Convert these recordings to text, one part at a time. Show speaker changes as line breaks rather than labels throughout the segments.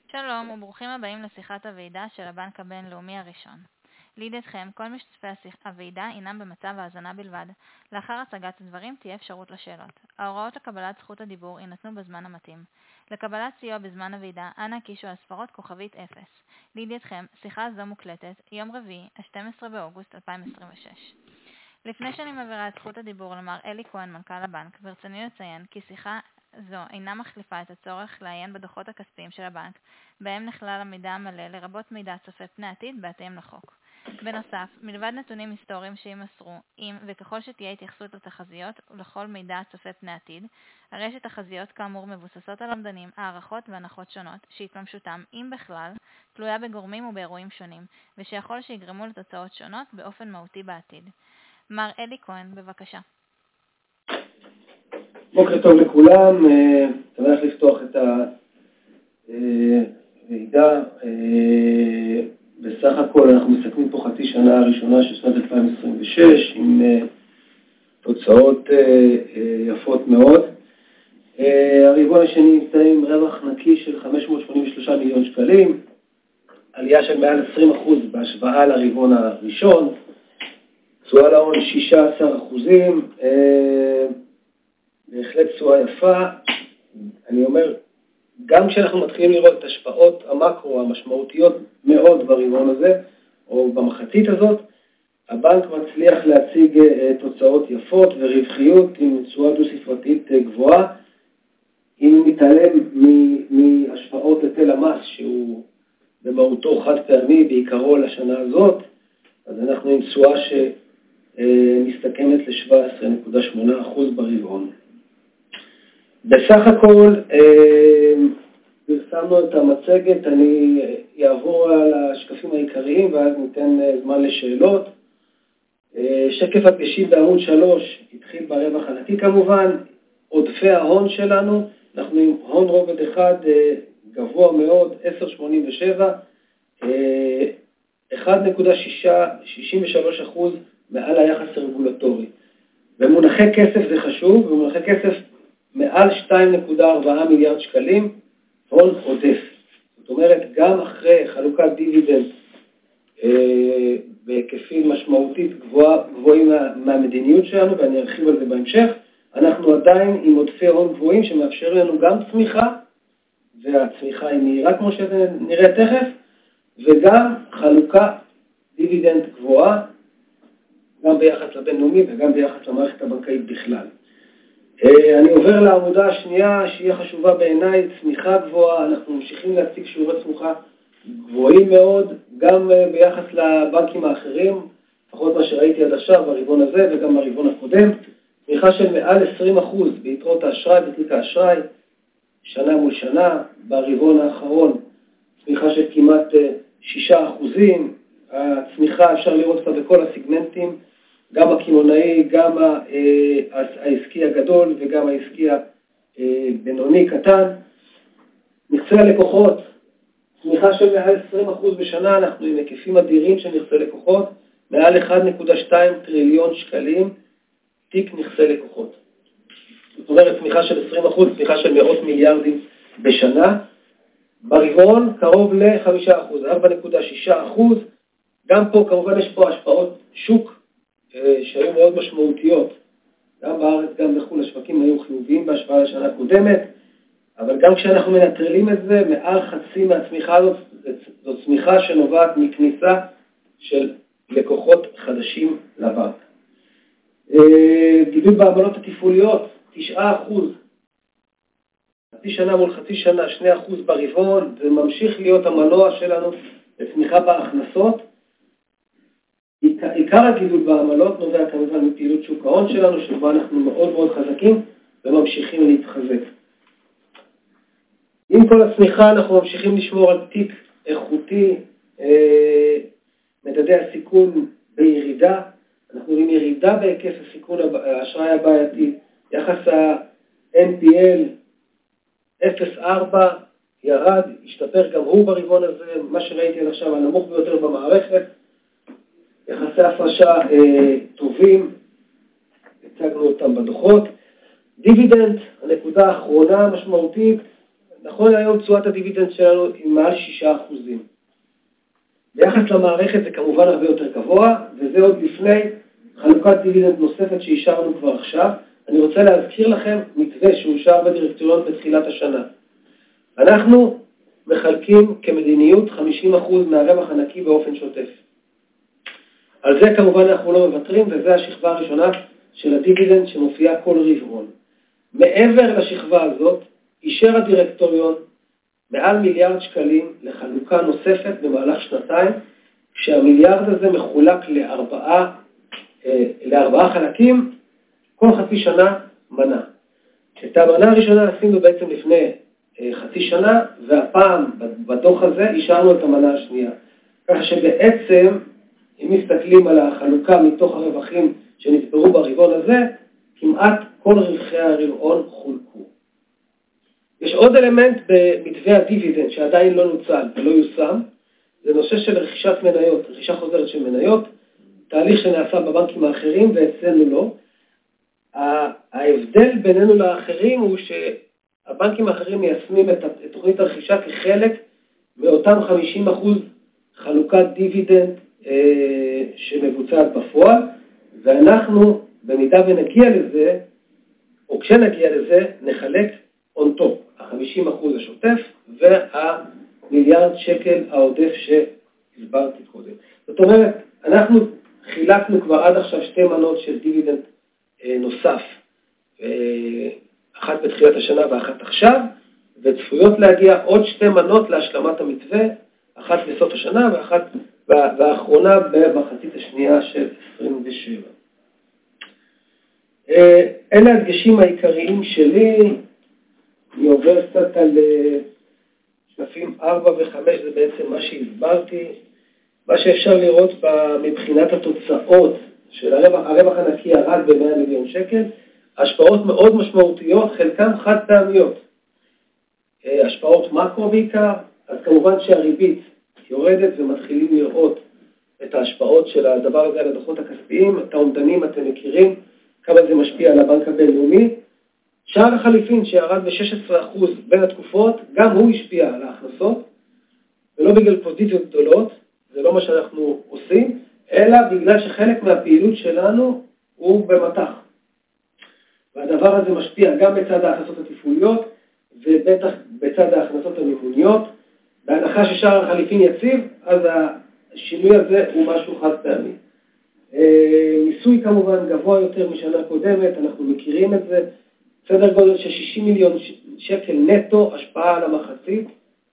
שלום וברוכים הבאים לשיחת הוועידה של הבנק הבינלאומי הראשון. לידיעתכם, כל משתתפי הוועידה אינם במצב האזנה בלבד. לאחר הצגת הדברים תהיה אפשרות לשאלות. ההוראות לקבלת זכות הדיבור יינתנו בזמן המתאים. לקבלת סיוע בזמן הוועידה, אנא קישו על ספרות כוכבית 0. לידיעתכם, שיחה זו מוקלטת, יום רביעי, 12 באוגוסט 2026. לפני שאני מעבירה את זכות הדיבור למר אלי כהן, מנכ"ל הבנק, ברצוני לציין כי שיחה זו אינה מחליפה את הצורך לעיין בדוחות הכספיים של הבנק, בהם נכלל המידע המלא לרבות מידע צופה פני עתיד בהתאם לחוק. בנוסף, מלבד נתונים היסטוריים שימסרו, אם וככל שתהיה התייחסות לתחזיות ולכל מידע צופה פני עתיד, הרי שתחזיות כאמור מבוססות על אומדנים, הערכות והנחות שונות, שהתממשותם, אם בכלל, תלויה בגורמים ובאירועים שונים, ושיכול שיגרמו לתוצאות שונות באופן מהותי בעתיד. מר אלי כהן, בבקשה.
בוקר טוב לכולם, שמח לפתוח את הוועידה. בסך הכל אנחנו מסכמים פה חצי שנה הראשונה של שנת 2026 עם תוצאות יפות מאוד. הרבעון השני מסתיים עם רווח נקי של 583 מיליון שקלים, עלייה של מעל 20% בהשוואה לרבעון הראשון, תשואה להון 16%, בהחלט תשואה יפה. אני אומר, גם כשאנחנו מתחילים לראות את השפעות המקרו המשמעותיות מאוד ברבעון הזה, או במחצית הזאת, הבנק מצליח להציג תוצאות יפות ורווחיות עם תשואה דו-ספרתית גבוהה. אם הוא מתעלם מהשפעות היטל המס, שהוא במהותו חד פעמי בעיקרו לשנה הזאת, אז אנחנו עם תשואה שמסתכמת ל-17.8% ברבעון. בסך הכל, פרסמנו את המצגת, אני אעבור על השקפים העיקריים ואז ניתן זמן לשאלות. שקף הדגשים בעמוד 3 התחיל ברווח הנקי כמובן, עודפי ההון שלנו, אנחנו עם הון רובד אחד גבוה מאוד, 10.87, 1.63% מעל היחס הרגולטורי. במונחי כסף זה חשוב, במונחי כסף מעל 2.4 מיליארד שקלים, הון עודף. זאת אומרת, גם אחרי חלוקת דיבידנד בהיקפים משמעותית גבוהים מהמדיניות שלנו, ואני ארחיב על זה בהמשך, אנחנו עדיין עם עודפי הון גבוהים שמאפשר לנו גם צמיחה, והצמיחה היא מהירה כמו שנראה תכף, וגם חלוקה דיבידנד גבוהה, גם ביחס לבינלאומי וגם ביחס למערכת הבנקאית בכלל. אני עובר לעמודה השנייה שהיא חשובה בעיניי, צמיחה גבוהה. אנחנו ממשיכים להציג שיעורי צמיחה גבוהים מאוד, גם ביחס לבנקים האחרים, לפחות מה שראיתי עד עכשיו ברבעון הזה וגם ברבעון הקודם, צמיחה של מעל 20% ביתרות האשראי, בתיק האשראי, שנה מול שנה. ברבעון האחרון צמיחה של כמעט 6%, הצמיחה אפשר לראות אותה בכל הסגמנטים, גם הקמעונאי, גם העסקי הגדול וגם העסקי הבינוני קטן. נכסי הלקוחות, צמיחה של מעל 20% בשנה, אנחנו עם היקפים אדירים של נכסי לקוחות, מעל 1.2 טריליון שקלים, תיק נכסי לקוחות. זאת אומרת, צמיחה של 20%, צמיחה של מאות מיליארדים בשנה. ברבעון קרוב ל-5%, 4.6%. גם פה כמובן יש פה השפעות שוק שהיו מאוד משמעותיות. גם בארץ, גם בחו"ל, השווקים היו חיוביים בהשוואה לשנה הקודמת, אבל גם כשאנחנו מנטרלים את זה, מעל חצי מהצמיחה הזאת, זו צמיחה שנובעת מכניסה של לקוחות חדשים לבנק. גידול בעמלות התפעוליות, 9%. חצי שנה מול חצי שנה, 2% ברבעון, זה ממשיך להיות המנוע שלנו לצמיחה בהכנסות. עיקר הגידול בעמלות נובע כמובן מפעילות שוק ההון שלנו, שבה אנחנו מאוד מאוד חזקים וממשיכים להתחזק. עם כל הצמיחה אנחנו ממשיכים לשמור על תיק איכותי, מדדי הסיכון בירידה, אנחנו רואים ירידה בהיקף הסיכון האשראי הבעייתי, יחס ה-NPL 0.4 ירד, השתפר גם הוא ברבעון הזה, מה שראיתי עד עכשיו הנמוך ביותר במערכת, יחסי הפרשה טובים, הצגנו אותם בדוחות. דיבידנד, הנקודה האחרונה המשמעותית, נכון היום תשואת הדיבידנד שלנו היא מעל 6%. ביחס למערכת זה כמובן הרבה יותר גבוה, וזה עוד לפני חלוקת דיבידנד נוספת שאישרנו כבר עכשיו. אני רוצה להזכיר לכם מתווה שאושר בדירקטוריון בתחילת השנה. אנחנו מחלקים כמדיניות 50% מהרווח הנקי באופן שוטף. על זה כמובן אנחנו לא מוותרים, וזה השכבה הראשונה של הדיבידנד שמופיעה כל רבעון. מעבר לשכבה הזאת, אישר הדירקטוריון מעל מיליארד שקלים לחלוקה נוספת במהלך שנתיים, כשהמיליארד הזה מחולק לארבעה חלקים, כל חצי שנה מנה. את המנה הראשונה עשינו בעצם לפני חצי שנה, והפעם בדוח הזה אישרנו את המנה השנייה. ככה שבעצם, אם מסתכלים על החלוקה מתוך הרווחים שנצברו ברבעון הזה, כמעט כל רווחי הרבעון חולקו. יש עוד אלמנט במתווה הדיבידנד שעדיין לא נוצל ולא יושם, זה נושא של רכישת מניות, רכישה חוזרת של מניות, תהליך שנעשה בבנקים האחרים ואצלנו לא. ההבדל בינינו לאחרים הוא שהבנקים האחרים מיישמים את תוכנית הרכישה כחלק מאותם 50% חלוקת דיבידנד שמבוצעת בפועל, ואנחנו במידה ונגיע לזה, או כשנגיע לזה, נחלק on top, 50% השוטף והמיליארד שקל העודף שהסברתי קודם. זאת אומרת, אנחנו חילקנו כבר עד עכשיו שתי מנות של דיבידנד נוסף, אחת בתחילת השנה ואחת עכשיו, וצפויות להגיע עוד שתי מנות להשלמת המתווה, אחת בסוף השנה והאחרונה במחצית השנייה של 27. אלה הדגשים העיקריים שלי. אני עובר קצת על שלפים 4 ו-5, זה בעצם מה שהסברתי. מה שאפשר לראות מבחינת התוצאות של הרווח הנקי ירד ב-100 מיליון שקל, השפעות מאוד משמעותיות, חלקם חד פעמיות. השפעות מקרו בעיקר, אז כמובן שהריבית יורדת ומתחילים לראות את ההשפעות של הדבר הזה על הדוחות הכספיים, את האומדנים אתם מכירים, כמה זה משפיע על הבנק הבינלאומי. שער החליפין שירד ב-16% בין התקופות, גם הוא השפיע על ההכנסות, ולא בגלל פוזיציות גדולות, זה לא מה שאנחנו עושים, אלא בגלל שחלק מהפעילות שלנו הוא במתח. והדבר הזה משפיע גם בצד ההכנסות התפעוליות, ובטח בצד ההכנסות המימוניות. בהנחה ששער החליפין יציב, אז השינוי הזה הוא משהו חד פעמי. מיסוי כמובן גבוה יותר משנה קודמת, אנחנו מכירים את זה, סדר גודל של 60 מיליון שקל נטו, השפעה על המחצית,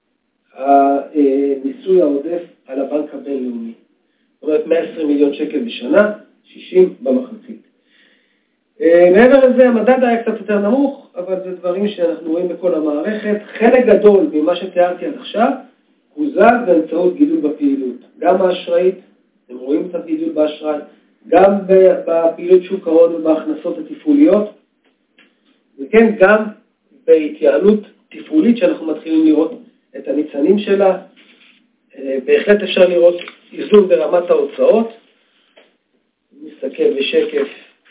המיסוי העודף על הבנק הבינלאומי. זאת אומרת 120 מיליון שקל בשנה, 60 במחצית. מעבר לזה, המדד היה קצת יותר נמוך, אבל זה דברים שאנחנו רואים בכל המערכת. חלק גדול ממה שתיארתי עד עכשיו, הוזל באמצעות גידול בפעילות. גם האשראית, אתם רואים את הגידול באשראי, גם בפעילות שוק ההון ובהכנסות התפעוליות, וכן גם בהתייעלות תפעולית שאנחנו מתחילים לראות את הניצנים שלה. בהחלט אפשר לראות איזון ברמת ההוצאות. נסתכל בשקף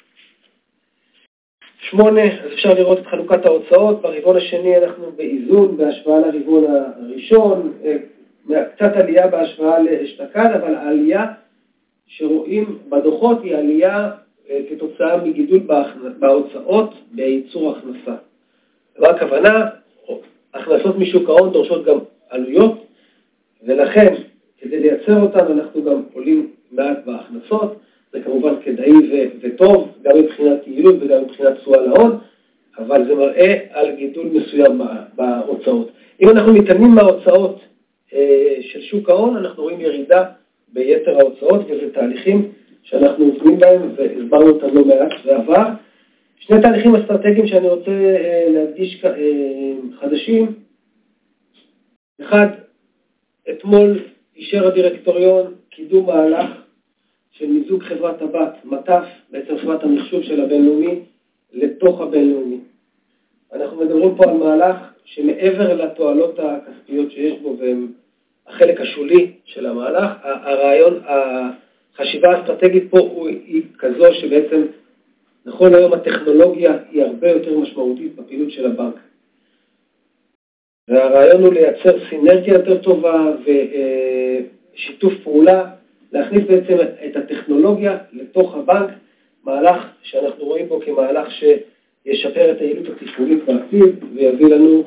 8, אז אפשר לראות את חלוקת ההוצאות. ברבעון השני אנחנו באיזון בהשוואה לרבעון הראשון, קצת עלייה בהשוואה לאשתקד, אבל העלייה שרואים בדוחות היא עלייה כתוצאה מגידול בהוצאות בייצור הכנסה. מה הכוונה? הכנסות משוק ההון דורשות גם עלויות, ולכן כדי לייצר אותן אנחנו גם עולים מעט בהכנסות. זה כמובן כדאי וטוב, גם מבחינת יעילות וגם מבחינת תשואה להון, אבל זה מראה על גידול מסוים בהוצאות. אם אנחנו מתעלמים מההוצאות של שוק ההון, אנחנו רואים ירידה ביתר ההוצאות, וזה תהליכים שאנחנו עובדים בהם והסברנו אותם לא מעט בעבר. שני תהליכים אסטרטגיים שאני רוצה להדגיש חדשים. אחד, אתמול אישר הדירקטוריון קידום מהלך של מיזוג חברת הבת, מטף, בעצם חברת המחשוב של הבינלאומי, לתוך הבינלאומי. אנחנו מדברים פה על מהלך שמעבר לתועלות הכספיות שיש בו, והם החלק השולי של המהלך, הרעיון, החשיבה האסטרטגית פה היא כזו שבעצם נכון היום הטכנולוגיה היא הרבה יותר משמעותית בפעילות של הבנק. והרעיון הוא לייצר סינרגיה יותר טובה ושיתוף פעולה, להכניס בעצם את הטכנולוגיה לתוך הבנק, מהלך שאנחנו רואים בו כמהלך שישפר את היעילות התפעולית בעתיד ויביא לנו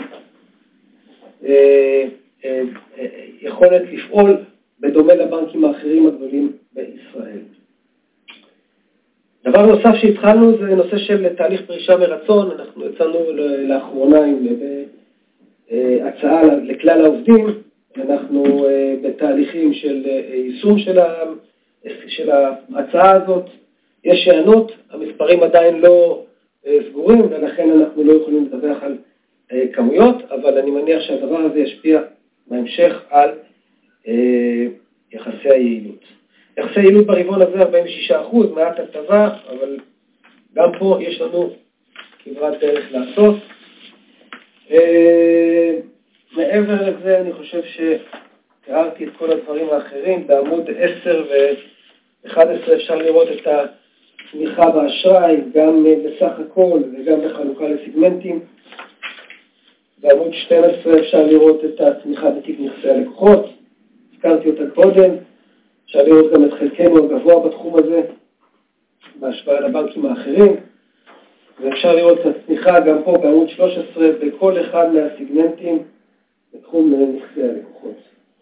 יכולת לפעול בדומה לבנקים האחרים הגדולים בישראל. דבר נוסף שהתחלנו זה נושא של תהליך פרישה מרצון. אנחנו יצאנו לאחרונה עם הצעה לכלל העובדים. אנחנו בתהליכים של יישום של ההצעה הזאת. יש הענות, המספרים עדיין לא סגורים, ולכן אנחנו לא יכולים לדווח על כמויות, אבל אני מניח שהדבר הזה ישפיע בהמשך על יחסי היעילות. יחסי יעילות ברבעון הזה 46%, מעט הטבה, אבל גם פה יש לנו כברת דרך לעשות. מעבר לזה אני חושב שתיארתי את כל הדברים האחרים. בעמוד 10 ו-11 אפשר לראות את הצמיחה באשראי, גם בסך הכל וגם בחלוקה לסגמנטים. בעמוד 12 אפשר לראות את הצמיחה בתיק נכסי הלקוחות, הזכרתי אותה קודם. אפשר לראות גם את חלקנו הגבוה בתחום הזה, בהשוואה לבנקים האחרים. ואפשר לראות את הצמיחה גם פה בעמוד 13 בכל אחד מהסגמנטים בתחום נכסי הלקוחות.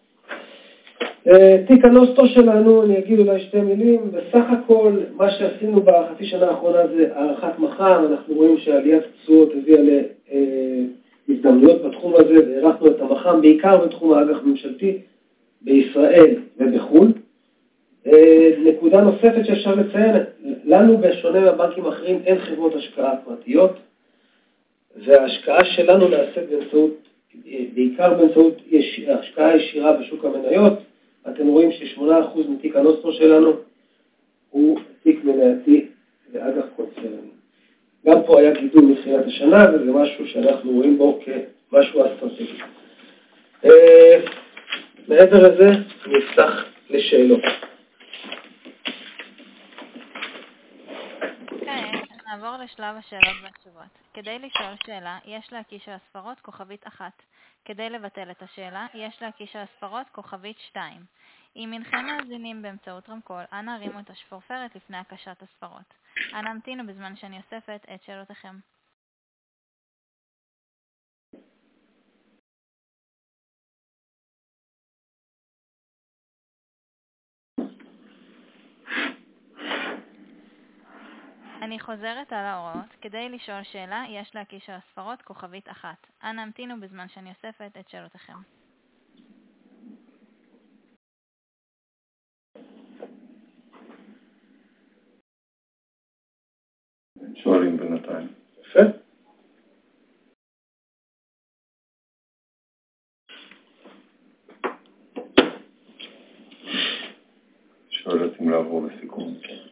תיק הנוסטו שלנו, אני אגיד אולי שתי מילים. בסך הכל מה שעשינו בחצי שנה האחרונה זה הערכת מח"מ. אנחנו רואים שעליית תשואות הביאה להזדמנויות בתחום הזה, והערכנו את המח"מ בעיקר בתחום האג"ח ממשלתי בישראל ובחו"ל. נקודה נוספת שאפשר לציין, לנו בשונה מהבנקים האחרים אין חברות השקעה פרטיות, וההשקעה שלנו נעשית בעיקר באמצעות השקעה ישירה בשוק המניות. אתם רואים ש8% מתיק הנוסטרו שלנו הוא תיק מנייתי ואג"ח קונצרני. גם פה היה גידול מתחילת השנה, וזה משהו שאנחנו רואים בו כמשהו אסטרטגי. מעבר לזה נפתח לשאלות.
נעבור לשלב השאלות והתשובות. כדי לשאול שאלה, יש להקיש על הספרות כוכבית 1. כדי לבטל את השאלה, יש להקיש על הספרות כוכבית 2. אם אינכם מאזינים באמצעות רמקול, אנא הרימו את השפורפרת לפני הקשת הספרות. אנא המתינו בזמן שאני אוספת את שאלותיכם. אני חוזרת על ההוראות. כדי לשאול שאלה, יש להקיש על הספרות כוכבית 1. אנא המתינו בזמן שאני אוספת את שאלותיכם.
שואלים בינתיים.
יפה.
שואלת אם לעבור לסיכום.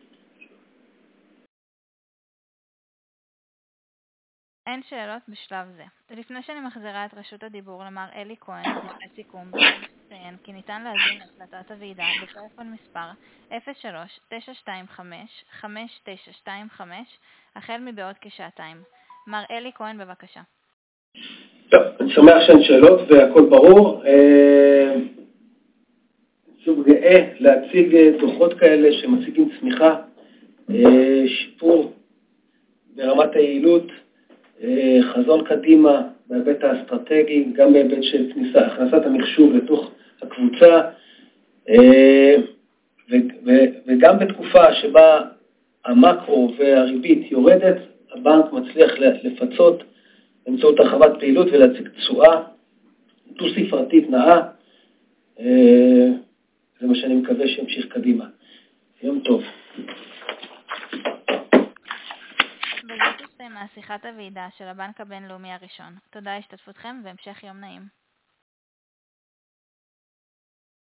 אין שאלות בשלב זה. לפני שאני מחזירה את רשות הדיבור למר אלי כהן, לסיכום, נציין כי ניתן להזין את הקלטת הוועידה בטלפון מספר 03-925-5925 החל מבעוד כשעתיים. מר אלי כהן, בבקשה.
טוב, אני שמח שאין שאלות והכל ברור. שוב גאה להציג דוחות כאלה שמציגים צמיחה, שיפור ברמת היעילות, חזון קדימה בהיבט האסטרטגי, גם בהיבט של הכנסת המחשוב לתוך הקבוצה, וגם בתקופה שבה המקרו והריבית יורדת, הבנק מצליח לפצות באמצעות הרחבת פעילות ולהציג תשואה דו-ספרתית נאה. זה מה שאני מקווה שימשיך קדימה. יום טוב.
בזאת הסתיימה שיחת הוועידה של הבנק הבינלאומי הראשון. תודה השתתפותכם והמשך יום נעים.